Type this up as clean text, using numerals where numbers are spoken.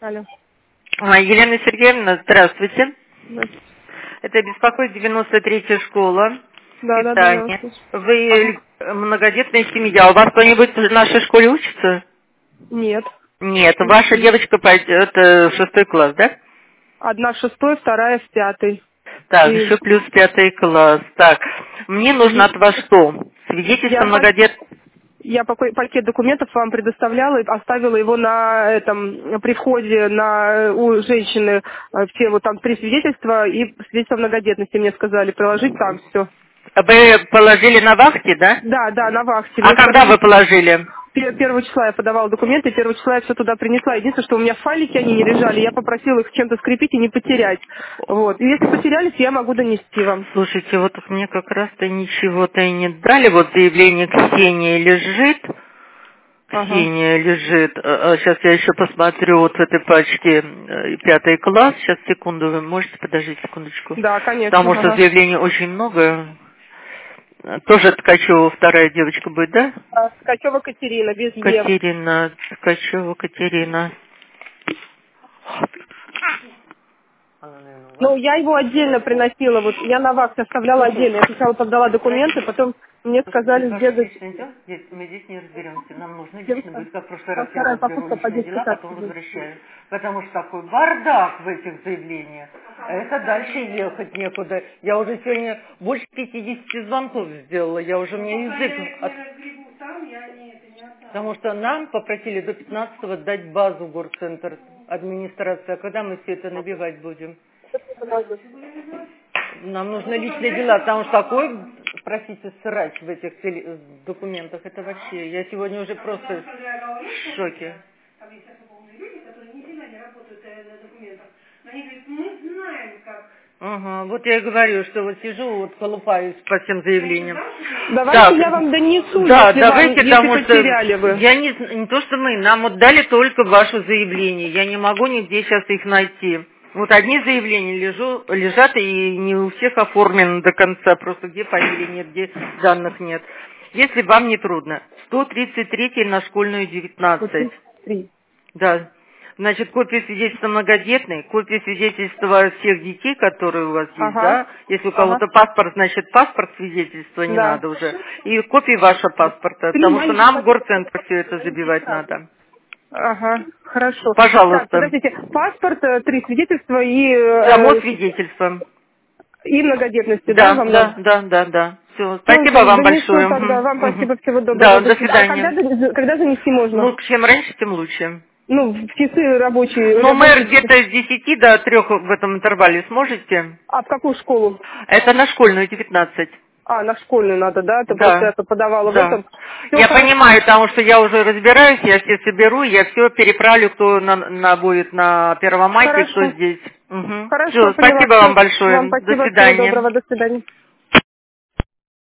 Алло. Елена Сергеевна, здравствуйте. Да, Это беспокоит 93-я школа да, я вас питания. слышу. Вы многодетная семья. У вас кто-нибудь в нашей школе учится? Нет. Нет, ваша девочка пойдет в 6 класс, да? Одна в 6, вторая в 5. Так, И еще плюс 5 класс. Так, мне нужно от вас что? Свидетельство я, многодетности. я пакет документов вам предоставляла и оставила его на этом, при входе у женщины, все вот там 3 свидетельства и свидетельство многодетности мне сказали приложить там все. Вы положили на вахте, да? Да, на вахте. А Мне когда сказали, вы положили? 1 числа я подавала документы, 1 числа я все туда принесла. Единственное, что у меня в файлике они не лежали, я попросила их чем-то скрепить и не потерять. Вот. И если потерялись, я могу донести вам. Слушайте, вот мне как раз-то ничего-то и не дали. Вот заявление Ксении лежит. Ага. Ксения лежит. Сейчас я еще посмотрю вот в этой пачке 5 класс. Сейчас, секунду, вы можете подождите секундочку. Да, конечно. Потому что Ага. заявлений очень много. Тоже Ткачева вторая девочка будет, да? Ткачева Катерина, без Е. Катерина. Ткачева Катерина. Ну, я его отдельно приносила, вот я на вахте оставляла отдельно. Я сначала подала документы, потом мне Послушайте, сказали ваше сбегать. личное дело, мы здесь не разберемся. Нам нужно лично Девушка, будет, как в прошлый а раз я вторая разберу попытка по личные детской дела, карте потом будет. возвращаю. Потому что такой бардак в этих заявлениях. Это дальше ехать некуда. Я уже сегодня больше 50 звонков сделала. У меня язык... Потому что нам попросили до 15-го дать базу горцентр администрация. А когда мы все это набивать будем? Нам нужны личные дела, потому что такой, простите, срач в этих документах, это вообще, я сегодня уже просто в шоке. Ага, вот я и говорю, что вот сижу, вот колупаюсь по всем заявлениям. Давайте Так, я вам донесу, да, если давайте, потому что потеряли вы. я не то, что мы, нам вот дали только ваше заявление, я не могу нигде сейчас их найти. Вот одни заявления лежат и не у всех оформлены до конца, просто где фамилии нет, где данных нет. Если вам не трудно, 133 на школьную 19. 3. Да. Значит, копия свидетельства многодетной, копия свидетельства всех детей, которые у вас есть, Ага. да? Если у Ага. кого-то паспорт, значит, паспорт свидетельства не Да. надо уже. И копии вашего паспорта, 3 потому что маленьких нам в пакета. горцентр все это забивать надо. Ага, хорошо. Так, Пожалуйста. подождите, паспорт, 3 свидетельства Само свидетельство. и многодетности, да, Да, вам да, надо? да, да, да. Все. Все, Спасибо вам донесу большое. тогда. Мгм, Вам мгм. спасибо, всего доброго, Да, до до свидания. А свидания. когда занести можно? Ну, чем раньше, тем лучше. Ну, в часы рабочие, Но мы рабочие часы. где-то с 10 до 3 в этом интервале сможете? А в какую школу? Это на школьную 19. А, на школьную надо, да? Это просто Да, я подавала в да. этом. Все Я хорошо. понимаю, потому что я уже разбираюсь, я все соберу, я все переправлю, кто будет на Первомайке, кто Хорошо. здесь. Угу. Хорошо, Все, поняла. спасибо Все. вам Вам большое. До спасибо, всего свидания. доброго, до свидания.